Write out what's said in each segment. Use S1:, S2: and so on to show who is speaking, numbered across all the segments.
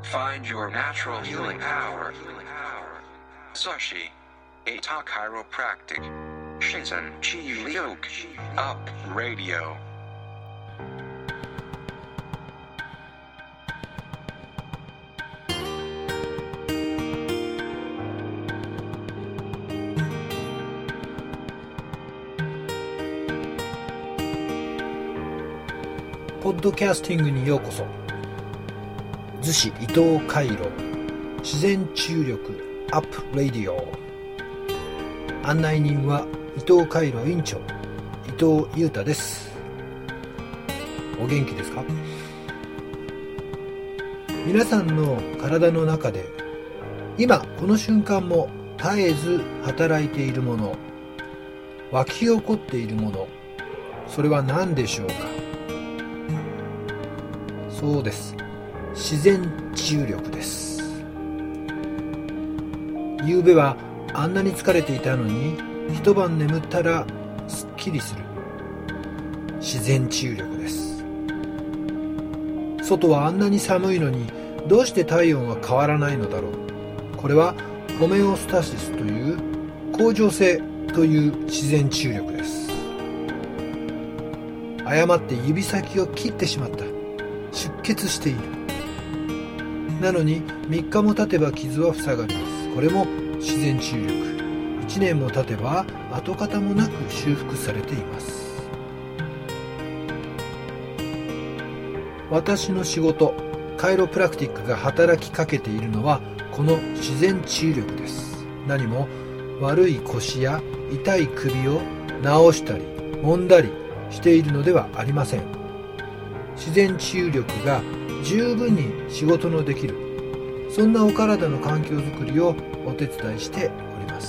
S1: Find your natural healing power. Sushi. Eita Chiropractic. Shizen Chi-Ryuk. Up Radio.
S2: ポッドキャスティングにようこそ。逗子伊藤回路自然治癒力アップラディオ。案内人は伊藤回路院長伊藤裕太です。お元気ですか？皆さんの体の中で今この瞬間も絶えず働いているもの、湧き起こっているもの、それは何でしょうか？そうです。自然治癒力です。夕べはあんなに疲れていたのに一晩眠ったらすっきりする。自然治癒力です。外はあんなに寒いのにどうして体温は変わらないのだろう。これはホメオスタシスという恒常性という自然治癒力です。誤って指先を切ってしまった。出血している。なのに3日も経てば傷は塞がります。これも自然治癒力。1年も経てば跡形もなく修復されています。私の仕事カイロプラクティックが働きかけているのはこの自然治癒力です。何も悪い腰や痛い首を治したり揉んだりしているのではありません。自然治癒力が十分に仕事のできる、そんなお体の環境づくりをお手伝いしております。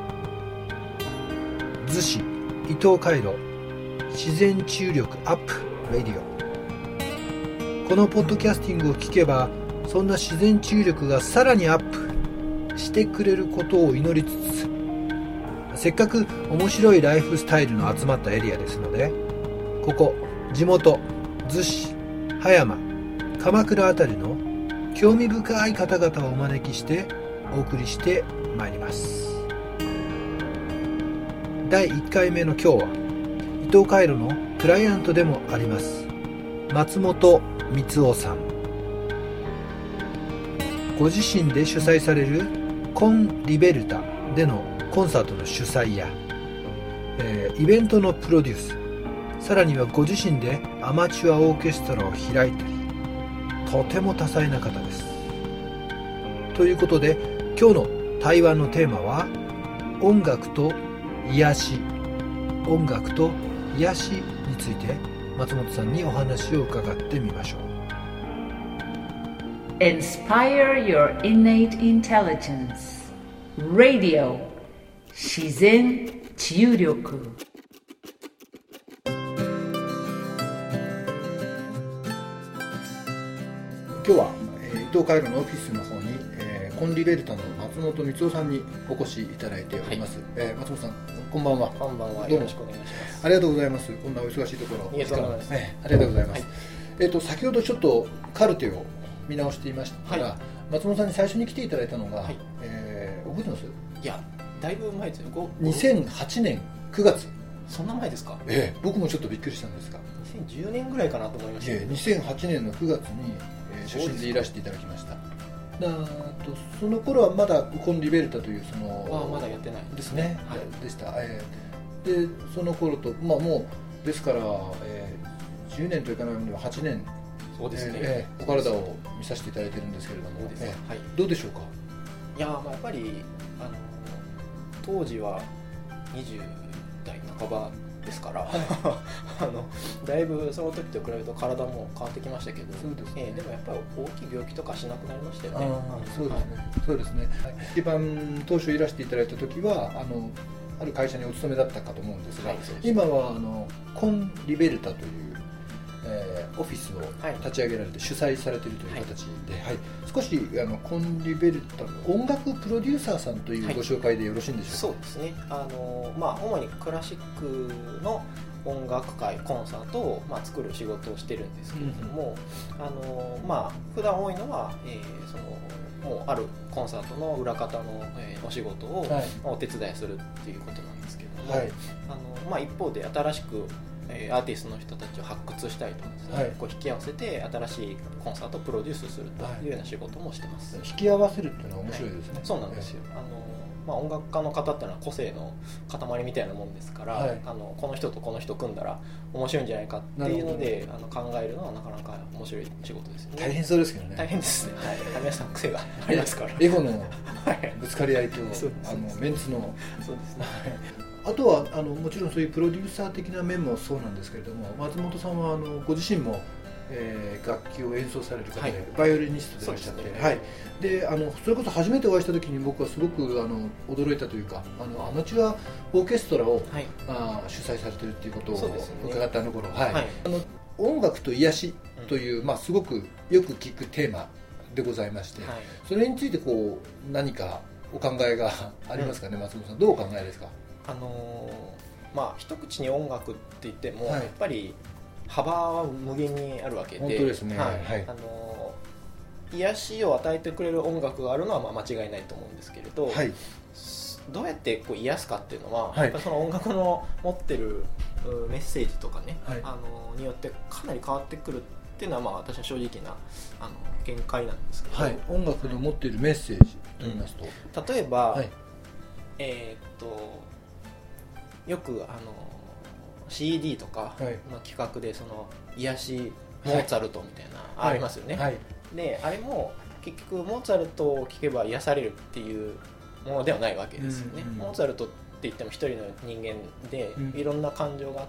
S2: 逗子伊藤回路自然治癒力アップラディオ。このポッドキャスティングを聞けばそんな自然治癒力がさらにアップしてくれることを祈りつつ、せっかく面白いライフスタイルの集まったエリアですので、ここ地元逗子、葉山、鎌倉あたりの興味深い方々をお招きしてお送りしてまいります。第1回目の今日は伊藤回路のクライアントでもあります松本光夫さん。ご自身で主催されるコンリベルタでのコンサートの主催や、イベントのプロデュース、さらにはご自身でアマチュアオーケストラを開いたり、とても多彩な方です。ということで今日の対話のテーマは音楽と癒し、音楽と癒しについて松本さんにお話を伺ってみましょう。
S3: Inspire your innate intelligence Radio 自然治癒力。
S2: 今日は、伊藤回路のオフィスの方に、コンリベルタの松本光夫さんにお越しいただいております、はい。松本さんこんばんは。
S4: こんばんは。よろしくお願いします。
S2: ありがとうございます。こんなお忙しいところ。
S4: いえ、とんでもないです。
S2: ありがとうございます、はい。先ほどちょっとカルテを見直していましたら、はい、松本さんに最初に来ていただいたのが、はい、覚えてます？
S4: いや、だいぶ前ですよ。
S2: 2008年9月。
S4: そんな前ですか？
S2: 僕もちょっとびっくりしたんですが、
S4: 2010年ぐらいかなと思いました。
S2: 2008年の9月に、初心でいらしていただきました。その頃はまだコンリベルタという
S4: まだやってない
S2: ですね、
S4: はい、
S2: でした。でその頃と、もうですから、10年といかないものでは8年、
S4: そうですね、
S2: お体を見させていただいてるんですけれども、
S4: はい、
S2: どうでしょうか？
S4: いや、やっぱり当時は20代半ばですから、だいぶその時と比べると体も変わってきましたけど、
S2: そうですね、
S4: でもやっぱり大きい病気とかしなくなりましたよね。
S2: そうですね、はい、そうですね、はい、一番当初いらしていただいた時はある会社にお勤めだったかと思うんですが、はい、今はコンリベルタという、オフィスを立ち上げられて主催されているという形で、はいはい、少しコンリベルタの音楽プロデューサーさんというご紹介でよろしいんでしょうか？
S4: そうですね、主にクラシックの、 音楽会コンサートを、作る仕事をしてるんですけれども、普段多いのは、もうあるコンサートの裏方の、お仕事を、お手伝いするっていうことなんですけれども、一方で新しくアーティストの人たちを発掘したりとかですね、こう引き合わせて新しいコンサートをプロデュースするというような仕事もしてます。
S2: 引き合わせるっていうのは面白いですね。
S4: そうなんですよ。音楽家の方ってのは個性の塊みたいなもんですから、この人とこの人組んだら面白いんじゃないかっていうので考えるのはなかなか面白い仕事ですよね。
S2: 大変そうですけどね。
S4: 大変ですね。皆さん癖がありますから。
S2: エゴのぶつかり合いとメンツの。そうですね。あとはもちろんそういうプロデューサー的な面もそうなんですけれども、松本さんはご自身も楽器を演奏される方で、バイオリニストでいらっしゃって、でそれこそ初めてお会いした時に僕はすごく驚いたというか、アマチュアオーケストラを、主催されてるっていうことを伺った頃、音楽と癒しという、すごくよく聞くテーマでございまして、それについてこう何かお考えがありますかね。松本さんどうお考えですか。
S4: 一口に音楽って言っても、やっぱり幅は無限にあるわけで、
S2: 本当ですね。
S4: 癒しを与えてくれる音楽があるのは間違いないと思うんですけれど、どうやってこう癒すかっていうのは、やっぱその音楽の持ってるメッセージとかね、によってかなり変わってくるっていうのは、私は正直な見解なんですけど、
S2: 音楽の持っているメッセージと言いますと、
S4: 例えば、よくCD とかの企画でその癒しモーツァルトみたいなありますよね。であれも結局モーツァルトを聴けば癒されるっていうものではないわけですよね。モーツァルトって言っても一人の人間でいろんな感情があって、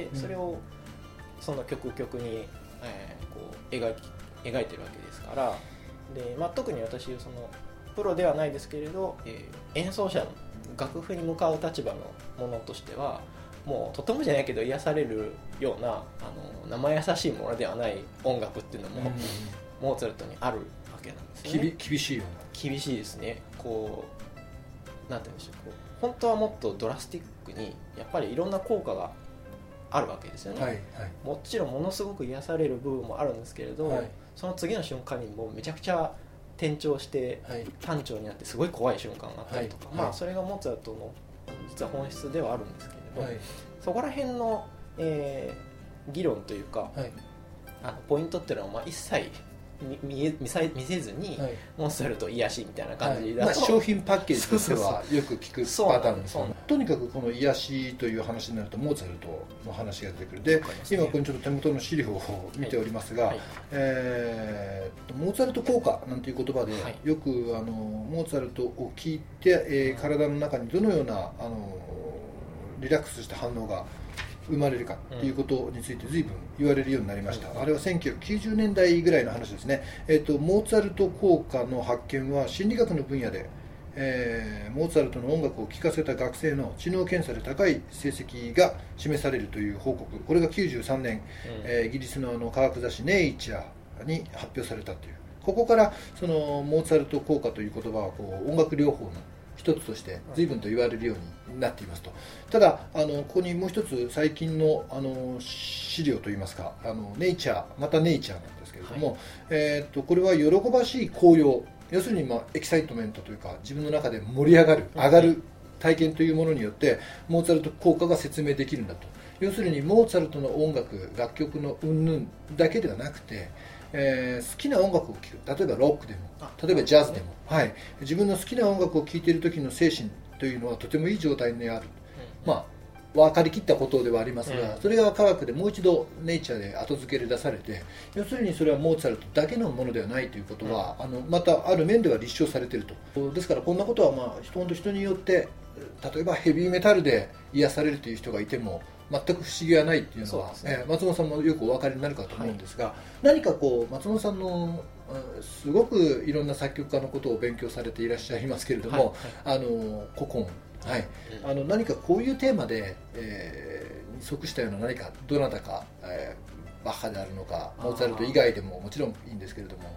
S4: それをその曲に、こう描いてるわけですから。で、特に私そのプロではないですけれど、演奏者の楽譜に向かう立場のものとしてはもうとてもじゃないけど癒されるような生優しいものではない音楽っていうのも、モーツァルトにあるわけなんですね。
S2: 厳しいような。
S4: 厳しいですね。こうなんて言うんでしょう、本当はもっとドラスティックにやっぱりいろんな効果があるわけですよね。もちろんものすごく癒される部分もあるんですけれど、その次の瞬間にもうめちゃくちゃ転調して単調になってすごい怖い瞬間があったりとか、それがモーツァルトの実は本質ではあるんですけれど、そこら辺の、議論というか、ポイントっていうのは一切見せずに、モーツァルト癒しみたいな感じだと、
S2: 商品パッケージとしてはよく聞くパターンです。とにかくこの癒しという話になるとモーツァルトの話が出てくる。で、今これちょっと手元の資料を見ておりますが、モーツァルト効果なんていう言葉で、よくモーツァルトを聞いて、体の中にどのようなリラックスした反応が生まれるかということについて随分言われるようになりました。あれは1990年代ぐらいの話ですね。モーツァルト効果の発見は心理学の分野で、モーツァルトの音楽を聴かせた学生の知能検査で高い成績が示されるという報告、これが93年、イギリスの科学雑誌ネイチャーに発表されたという。ここからそのモーツァルト効果という言葉は音楽療法の一つとして随分と言われるようになっていますと。ただここにもう一つ最近の資料といいますか、ネイチャー、またネイチャーなんですけれども、これは喜ばしい高揚、要するにエキサイトメントというか自分の中で盛り上がる、上がる体験というものによってモーツァルト効果が説明できるんだと。要するにモーツァルトの音楽、楽曲の云々だけではなくて、好きな音楽を聴く、例えばロックでも例えばジャズでも、自分の好きな音楽を聴いている時の精神というのはとてもいい状態にある、分かりきったことではありますが、それが科学でもう一度ネイチャーで後付けで出されて、要するにそれはモーツァルトだけのものではないということは、またある面では立証されていると。ですからこんなことは人によって、例えばヘビーメタルで癒されるという人がいても全く不思議はないっていうのは、松本さんもよくお分かりになるかと思うんですが、何か松本さんのすごくいろんな作曲家のことを勉強されていらっしゃいますけれども、古今、何かこういうテーマで、に即したような何かどなたか、バッハであるのかモーツァルト以外でももちろんいいんですけれども、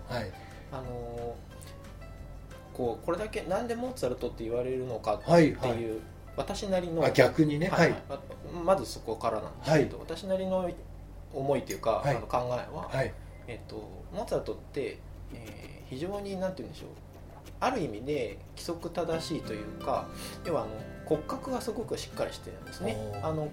S2: こ
S4: れだけなんでモーツァルトって言われるのかっていう私なりの
S2: 逆にね、はい、
S4: まずそこからなんですけど、私なりの思いというか、考えは、モーツァルトって、非常になんて言うんでしょう、ある意味で規則正しいというか、要は骨格がすごくしっかりしてるんですね。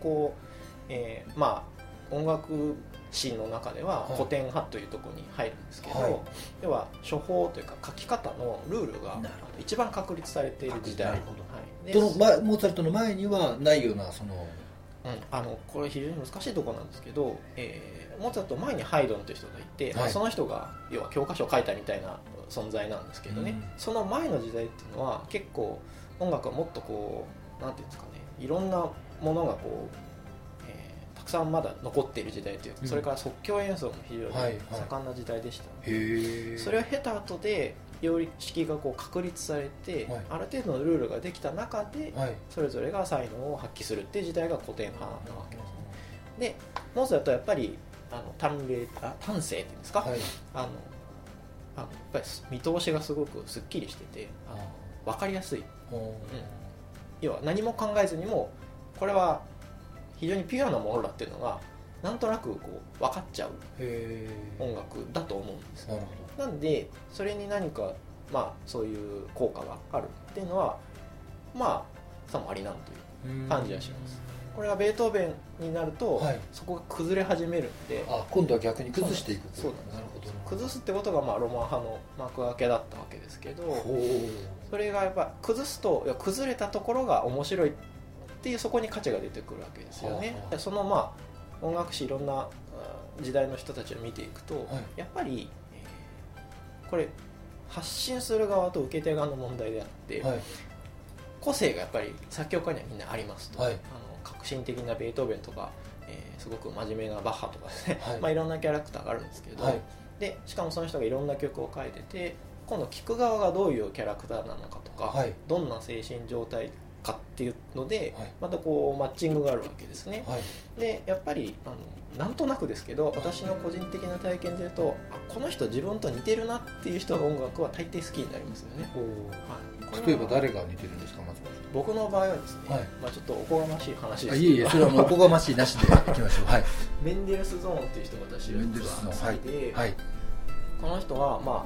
S4: まあ音楽史の中では古典派というところに入るんですけど、要は書法というか書き方のルールが一番確立されている時代。
S2: モーツァルトの前にはないような
S4: これ非常に難しいところなんですけど、モーツァルト前にハイドンという人がいて、その人が要は教科書を書いたみたいな存在なんですけどね、その前の時代っていうのは結構音楽はもっとこうなんていうんですかね、いろんなものがこう、たくさんまだ残っている時代というか、それから即興演奏も非常に盛んな時代でしたので、それを経た後で様式がこう確立されて、ある程度のルールができた中で、それぞれが才能を発揮するっていう時代が古典派なわけですね。でモーツァルトはやっぱり端正っていうんですか、やっぱり見通しがすごくすっきりしてて分かりやすい、要は何も考えずにもこれは非常にピュアなものだっていうのがなんとなくこう分かっちゃう音楽だと思うんです。なんでそれに何かそういう効果があるっていうのはさもありなんという感じはします。これがベートーベンになると、そこが崩れ始めるんで、
S2: 今度は逆に崩していく。
S4: そうなんです。なるほど。崩すってことがロマン派の幕開けだったわけですけど、それがやっぱ崩すと崩れたところが面白いっていう、そこに価値が出てくるわけですよね。その音楽史いろんな時代の人たちを見ていくと、やっぱり、これ発信する側と受け手側の問題であって、個性がやっぱり作曲家にはみんなありますと。革新的なベートーベンとか、すごく真面目なバッハとかですね、いろんなキャラクターがあるんですけど、でしかもその人がいろんな曲を書いてて、今度聴く側がどういうキャラクターなのかとか、どんな精神状態かっていうので、またこうマッチングがあるわけですね。でやっぱりなんとなくですけど、私の個人的な体験で言うと、この人自分と似てるなっていう人の音楽は大抵好きになりますよね。
S2: 例えば誰が似てるんですか？まずは
S4: 僕の場合はですね、ちょっとおこがましい話ですけど、
S2: いえそれはおこがましいなしでいきましょう。
S4: メンデルスゾーンっていう人が私は好きで、この人は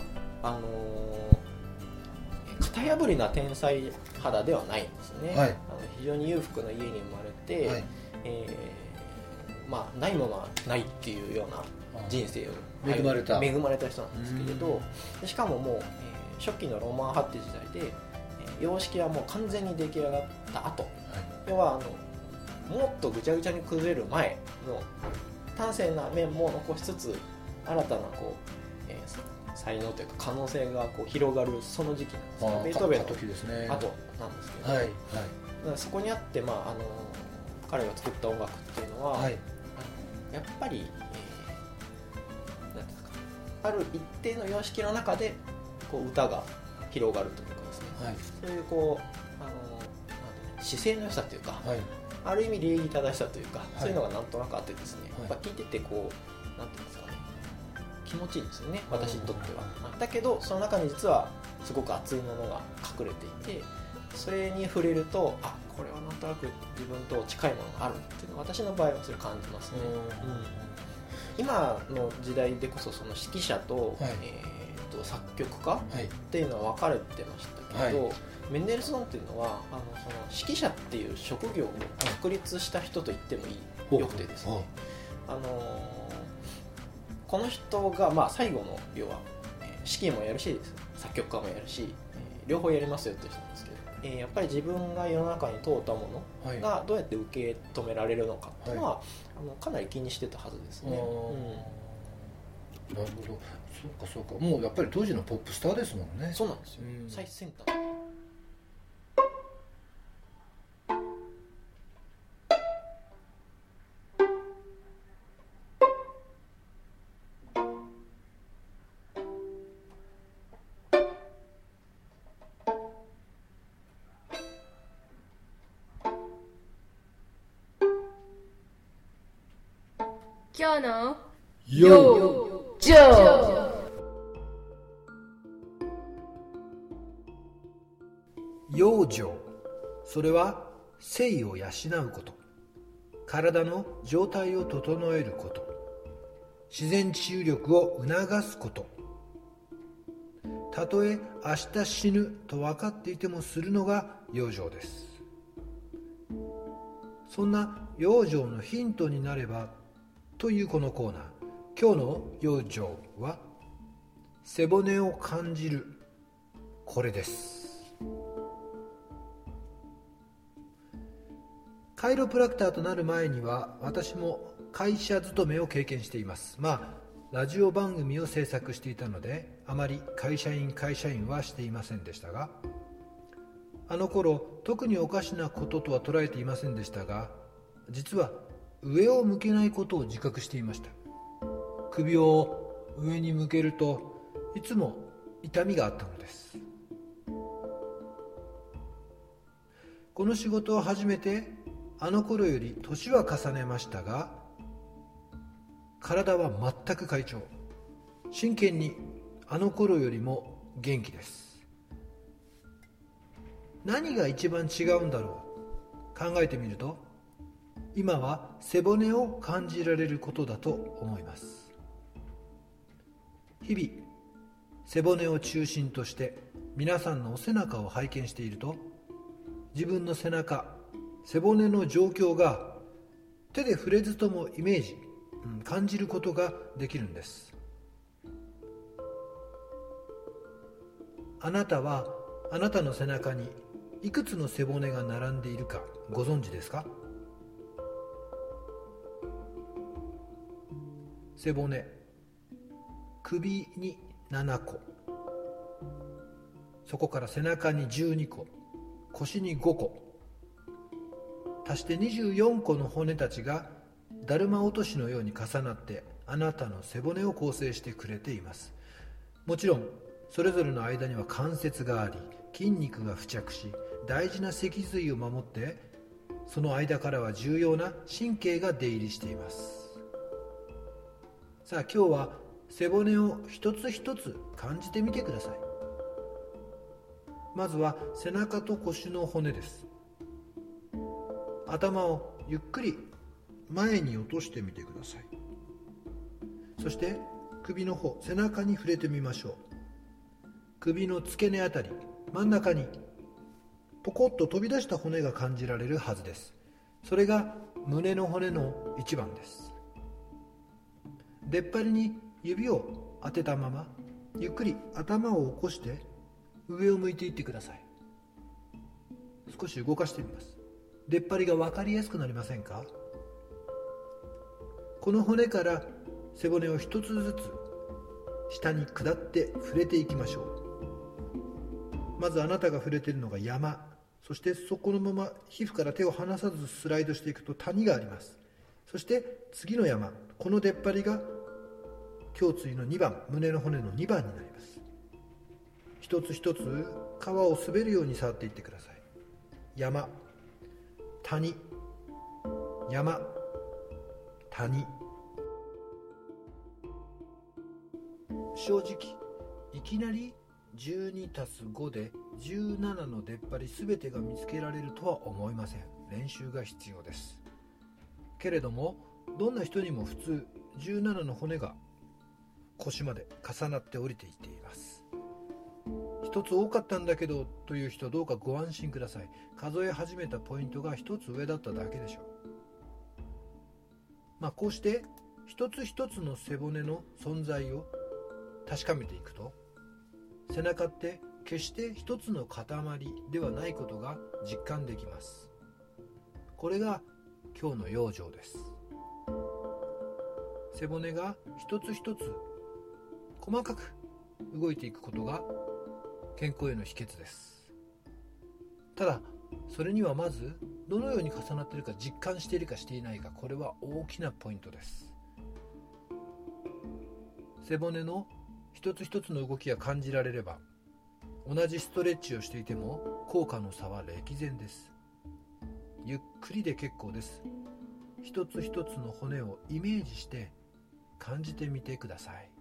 S4: 型破りな天才肌ではないんですね。非常に裕福な家に生まれて、ないものはないっていうような人生を恵まれた人なんですけれど、しかももう、初期のロマン派って時代で、様式はもう完全に出来上がった後、要はもっとぐちゃぐちゃに崩れる前の端正な面も残しつつ、新たなこう、才能というか可能性がこう広がるその時期なんです。ベートーベンの後なんですけど、そこにあって彼が作った音楽っていうのは、やっぱり、なんですか、ある一定の様式の中でこう歌が広がるというかですね、そういうこう姿勢の良さというか、ある意味礼儀正しさというか、そういうのがなんとなくあってですね、やっぱ聴いててこうなんていうんですかね、気持ちいいんですよね、私にとっては。だけどその中に実はすごく熱いものが隠れていて、それに触れると、これはなんとなく自分と近いものがあるっていうのは、私の場合はそれ感じますね。今の時代でこそその指揮者と、作曲家っていうのは分かれてましたけど、メンデルソンっていうのはその指揮者っていう職業を確立した人と言ってもよくてですね、この人が最後の要は指揮もやるし作曲家もやるし、両方やりますよって人なんですけど、やっぱり自分が世の中に通ったものがどうやって受け止められるのかっていうのは、かなり気にしてたはずですね。
S2: なるほど。そうかもうやっぱり当時のポップスターですもんね。
S4: そうなんですよ、最先端。
S5: 今日の
S2: よ
S5: ジョー。
S2: 養生、それは性を養うこと、体の状態を整えること、自然治癒力を促すこと、たとえ明日死ぬと分かっていてもするのが養生です。そんな養生のヒントになればというこのコーナー、今日の養生は背骨を感じる、これです。カイロプラクターとなる前には私も会社勤めを経験しています。ラジオ番組を制作していたのであまり会社員はしていませんでしたが、あの頃特におかしなこととは捉えていませんでしたが、実は上を向けないことを自覚していました。首を上に向けるといつも痛みがあったのです。この仕事を始めてあの頃より年は重ねましたが、体は全く快調、真剣にあの頃よりも元気です。何が一番違うんだろう、考えてみると今は背骨を感じられることだと思います。日々背骨を中心として皆さんのお背中を拝見していると、自分の背中、背骨の状況が手で触れずともイメージ、感じることができるんです。あなたはあなたの背中にいくつの背骨が並んでいるかご存知ですか？背骨、首に7個、そこから背中に12個、腰に5個、足して24個の骨たちがだるま落としのように重なってあなたの背骨を構成してくれています。もちろんそれぞれの間には関節があり、筋肉が付着し、大事な脊髄を守って、その間からは重要な神経が出入りしています。さあ今日は背骨を一つ一つ感じてみてください。まずは背中と腰の骨です。頭をゆっくり前に落としてみてください。そして首の方、背中に触れてみましょう。首の付け根あたり、真ん中にポコッと飛び出した骨が感じられるはずです。それが胸の骨の一番です。出っ張りに指を当てたままゆっくり頭を起こして上を向いていってください。少し動かしてみます。出っ張りが分かりやすくなりませんか？この骨から背骨を一つずつ下に下って触れていきましょう。まずあなたが触れているのが山、そしてそこのまま皮膚から手を離さずスライドしていくと谷があります。そして次の山、この出っ張りが胸椎の2番、胸の骨の2番になります。一つ一つ皮を滑るように触っていってください。山、谷、山、谷。正直いきなり 12+5 で17の出っ張り全てが見つけられるとは思いません。練習が必要です。けれどもどんな人にも普通17の骨が腰まで重なって降りていっています。一つ多かったんだけどという人、どうかご安心ください。数え始めたポイントが一つ上だっただけでしょう。こうして一つ一つの背骨の存在を確かめていくと、背中って決して一つの塊ではないことが実感できます。これが今日の養生です。背骨が一つ一つ細かく動いていくことが健康への秘訣です。ただそれにはまずどのように重なっているか実感しているかしていないか、これは大きなポイントです。背骨の一つ一つの動きが感じられれば、同じストレッチをしていても効果の差は歴然です。ゆっくりで結構です。一つ一つの骨をイメージして感じてみてください。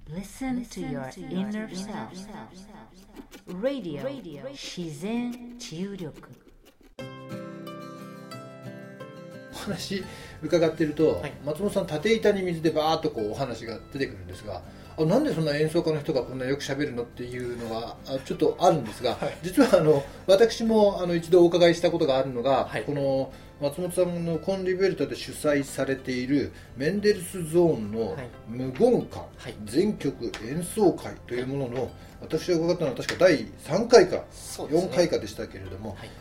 S3: Listen to your inner self. Radio 自然治癒力。
S2: お話伺っていると、
S4: はい、
S2: 松本さん縦板に水でバーッとこうお話が出てくるんですが、なんでそんな演奏家の人がこんなよく喋るのっていうのがちょっとあるんですが、はい、実は私も一度お伺いしたことがあるのが、はい、この松本さんのコンリベルタで主催されているメンデルスゾーンの無言館、はい、全曲演奏会というものの、私が伺ったのは確か第3回か、4回かでしたけれども、はい、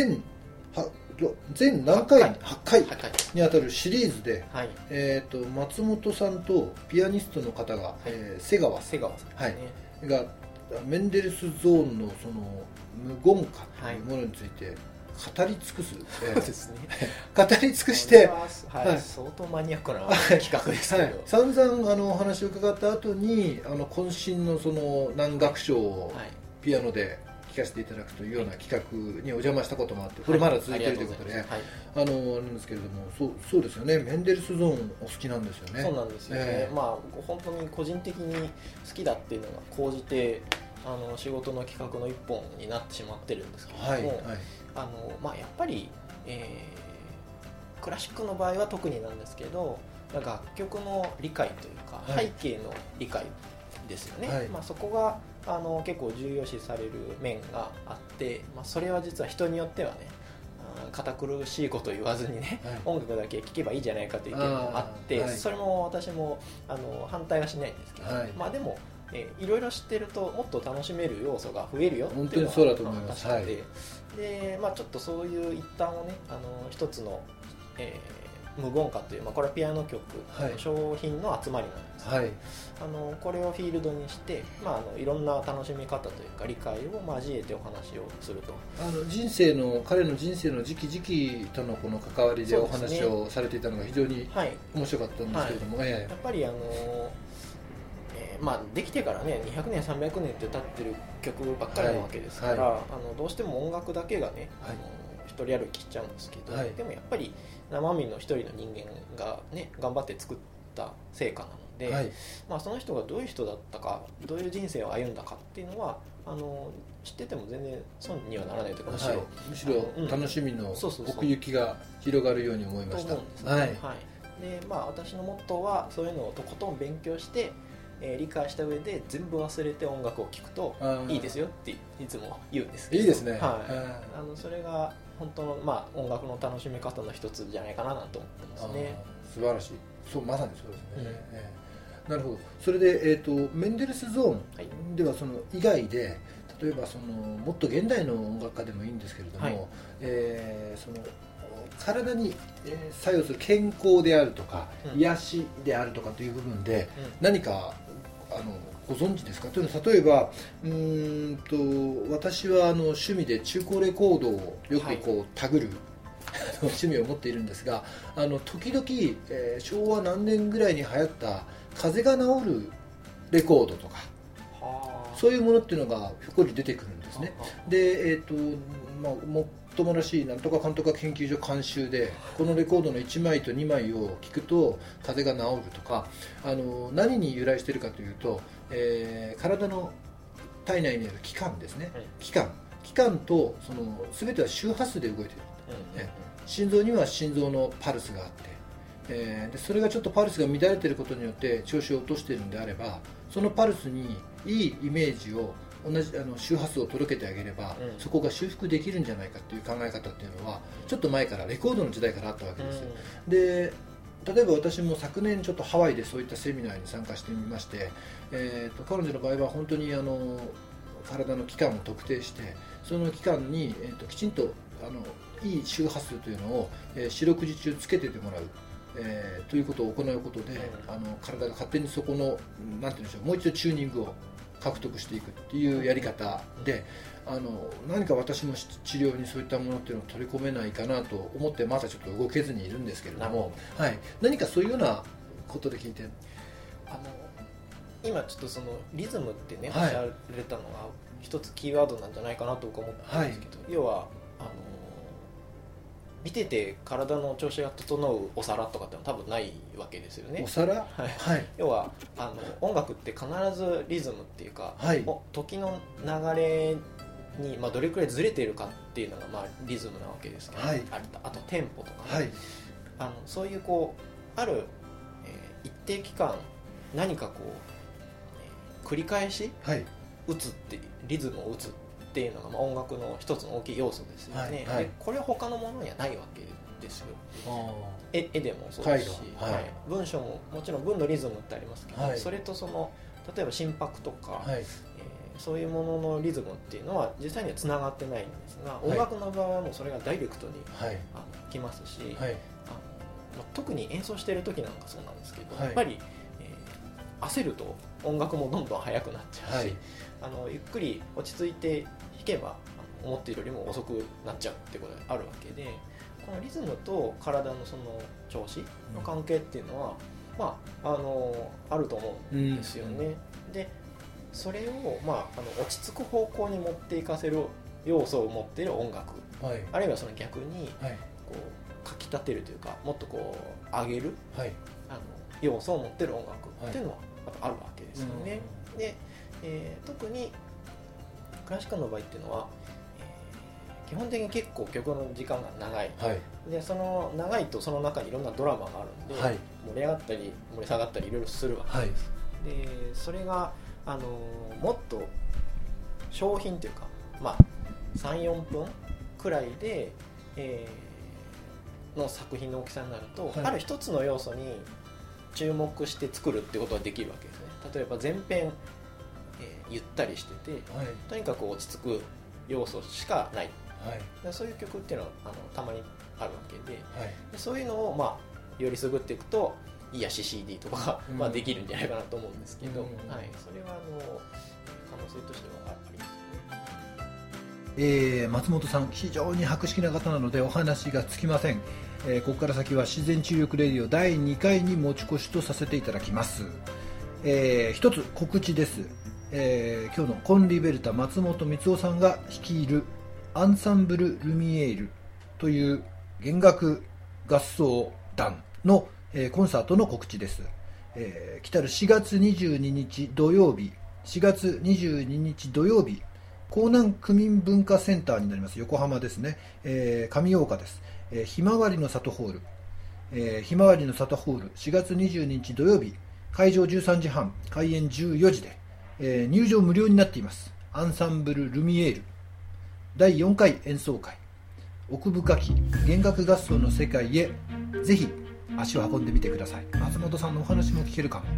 S2: 全何回8回にあたるシリーズで、はい、松本さんとピアニストの方が、はい、瀬川さん、ね、はい、がメンデルスゾーンのその無言歌というものについて語り尽くす、ですね、語り尽くして、
S4: はいはい、相当マニアックな企画ですけど、はい、
S2: 散々お話を伺った後に渾身のその何楽章をピアノで聞かせていただくというような企画にお邪魔したこともあって、これまだ続いているということで、なんですけれども、そうですよね、メンデルスゾーンお好きなんですよね。
S4: そうなんですよね、まあ本当に個人的に好きだっていうのが高じて仕事の企画の一本になってしまってるんですけれども、はいはい、まあ、やっぱり、クラシックの場合は特になんですけど、楽曲の理解というか、はい、背景の理解ですよね、はい、まあ、そこが結構重要視される面があって、まあ、それは実は人によってはね、堅苦しいこと言わずにね、はい、音楽だけ聴けばいいじゃないかという意見もあって、はい、それも私も反対はしないんですけど、はい、まあ、でもいろいろ知ってるともっと楽しめる要素が増えるよっていうのは確かで、で、まあ、ちょっとそういう一端をね一つの、無言歌という、まあ、これはピアノ曲の商品の集まりなんですけど、はい、これをフィールドにして、まあ、いろんな楽しみ方というか理解を交えてお話をすると、
S2: 彼の人生の時期とのこの関わりでお話をされていたのが非常に面白かったんですけれども、
S4: やっぱりまあ、できてからね200年300年って経ってる曲ばっかりなわけですから、はいはい、どうしても音楽だけがね、はい、一人歩きしちゃうんですけど、はい、でもやっぱり生身の一人の人間がね頑張って作った成果なので、はい、まあ、その人がどういう人だったかどういう人生を歩んだかっていうのは知ってても全然損にはならないというか、
S2: むしろ楽しみの奥行きが広がるように思いました。
S4: で、まあ、私のモットーはそういうのをとことん勉強して理解した上で全部忘れて音楽を聴くといいですよっていつも言うんですけど、
S2: いいですね、
S4: はい、それが本当の、まあ、音楽の楽しみ方の一つじゃないかなと思ってますね。
S2: 素晴らしい、まさにそうですね、なるほど。それで、メンデルスゾーンではその以外で、例えばもっと現代の音楽家でもいいんですけれども、はい、その体に作用する健康であるとか、癒しであるとかという部分で何かご存知ですか？というのは、例えば私は趣味で中古レコードをよくこう手繰る、趣味を持っているんですが、時々、昭和何年ぐらいに流行った風邪が治るレコードとか、そういうものっていうのがひょっこり出てくるんですね。で、まあ、もっともらしいなんとかかんとか研究所監修で、このレコードの1枚と2枚を聞くと風邪が治るとか、何に由来しているかというと、体の体内にある器官ですね、器官と全ては周波数で動いている、心臓には心臓のパルスがあって、でそれがちょっとパルスが乱れていることによって調子を落としているのであれば、そのパルスにいいイメージを同じ周波数を届けてあげれば、そこが修復できるんじゃないかという考え方っていうのはちょっと前からレコードの時代からあったわけです。で、例えば私も昨年ちょっとハワイでそういったセミナーに参加してみまして、彼女の場合は本当に体の器官を特定して、その器官に、きちんといい周波数というのを、四六時中つけててもらう、ということを行うことで、体が勝手にそこのなんていうんでしょう、もう一度チューニングを獲得していくっていうやり方で、何か私も治療にそういったものっていうのを取り込めないかなと思って、まだちょっと動けずにいるんですけれども、はい、何かそういうようなことで聞いて、
S4: 今ちょっとそのリズムってね、おっしゃられたのが一つキーワードなんじゃないかなと僕は思ってるんですけど、要は見てて体の調子が整うお皿とかってのは多分ないわけですよね。
S2: お皿、
S4: はい、要は音楽って必ずリズムっていうか、
S2: はい、
S4: 時の流れに、どれくらいずれているかっていうのが、リズムなわけですけど、
S2: はい、
S4: あとテンポとか、
S2: はい、
S4: そういうある、一定期間何か繰り返し、打つってリズムを打つっていうのが、音楽の一つの大きい要素ですよね。でこれは他のものにはないわけですよ。絵でもそうですし、文章ももちろん文のリズムってありますけど、それと例えば心拍とか、そういうもののリズムっていうのは実際にはつながってないんですが、音楽の場合はもうそれがダイレクトに、きますし、特に演奏してる時なんかそうなんですけど、やっぱり、焦ると音楽もどんどん速くなっちゃうし、ゆっくり落ち着いて弾けば思っているよりも遅くなっちゃうってことがあるわけで、このリズムと体のその調子の関係っていうのは、あると思うんですよね。でそれを、落ち着く方向に持っていかせる要素を持っている音楽、あるいはその逆に、かきたてるというか、もっと上げる、要素を持っている音楽っていうのはあるわけですよね。で、特にクラシックの場合っていうのは、基本的に結構曲の時間が長い、でその長いとその中にいろんなドラマがあるんで、盛り上がったり盛り下がったりいろいろするわけです。でそれがもっと商品というか、3、4分くらいで、の作品の大きさになると、ある一つの要素に注目して作るってことができるわけですね。例えば前編、ゆったりしてて、とにかく落ち着く要素しかない、そういう曲っていうのはたまにあるわけで、でそういうのをよりすぐっていくといいや CD とかが、できるんじゃないかなと思うんですけど、それは可能性としてはありますね。
S2: 松本さん、非常に博識な方なのでお話がつきません。ここから先は自然治癒力レディオ第2回に持ち越しとさせていただきます。一つ告知です。今日のコンリベルタ松本光夫さんが率いるアンサンブル・ルミエールという弦楽合奏団の、コンサートの告知です。来たる4月22日土曜日、4月22日土曜日、江南区民文化センターになります。横浜ですね。上大岡です。ひまわりの里ホール、ひまわりの里ホール、4月22日土曜日、会場13時半、開演14時で、入場無料になっています。アンサンブル・ルミエール第4回演奏会、奥深き弦楽合奏の世界へぜひ足を運んでみてください。松本さんのお話も聞けるかも。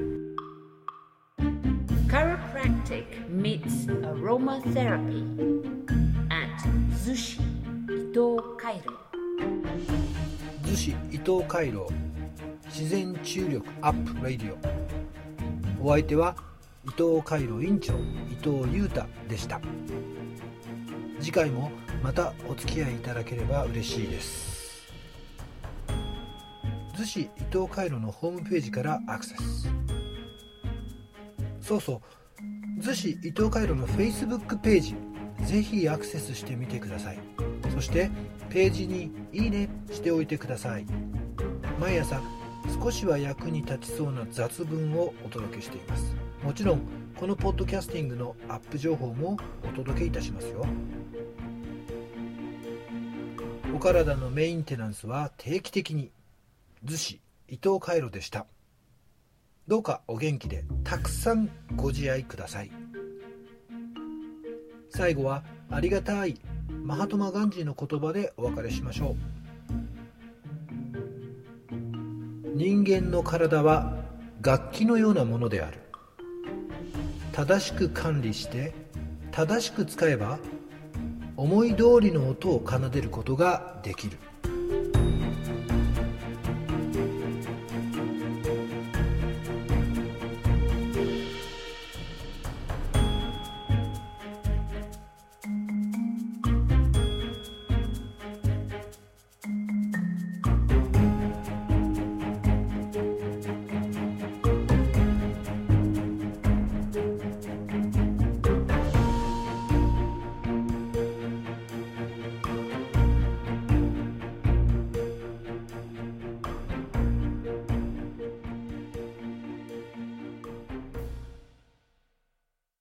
S3: Chiropractic meets aromatherapy at Zushi 伊藤回廊。
S2: 逗子伊藤回廊自然治癒力アップラディオ。お相手は伊藤回廊院長伊藤裕太でした。次回もまたお付き合いいただければ嬉しいです。逗子伊藤回廊のホームページからアクセス。そうそう、逗子伊藤回廊の Facebook ページ、ぜひアクセスしてみてください。そしてページにいいねしておいてください。毎朝少しは役に立ちそうな雑文をお届けしています。もちろんこのポッドキャスティングのアップ情報もお届けいたしますよ。お体のメインテナンスは定期的に。逗子伊藤回廊でした。どうかお元気でたくさんご自愛ください。最後はありがたいマハトマガンジーの言葉でお別れしましょう。人間の体は楽器のようなものである。正しく管理して正しく使えば思い通りの音を奏でることができる。